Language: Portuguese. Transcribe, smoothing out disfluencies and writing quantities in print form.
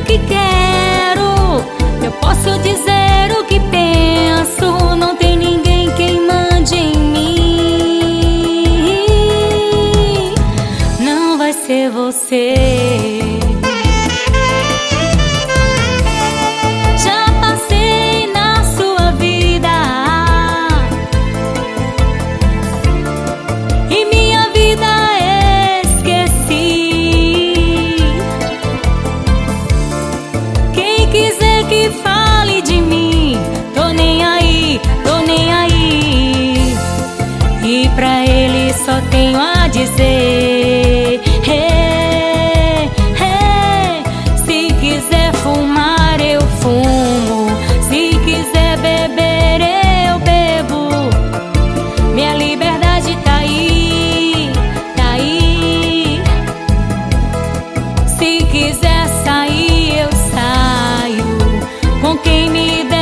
o que quero, eu posso dizer o que penso. Não tem ninguém quem mande em mim. Não vai ser você. Já passei na sua vida e minha vida esqueci. Quem quiser que fale de mim, tô nem aí, tô nem aí. E pra ele só tenho a dizer: se quiser fumar eu fumo, se quiser beber eu bebo. Minha liberdade tá aí, tá aí. Se quiser sair eu saio com quem me dá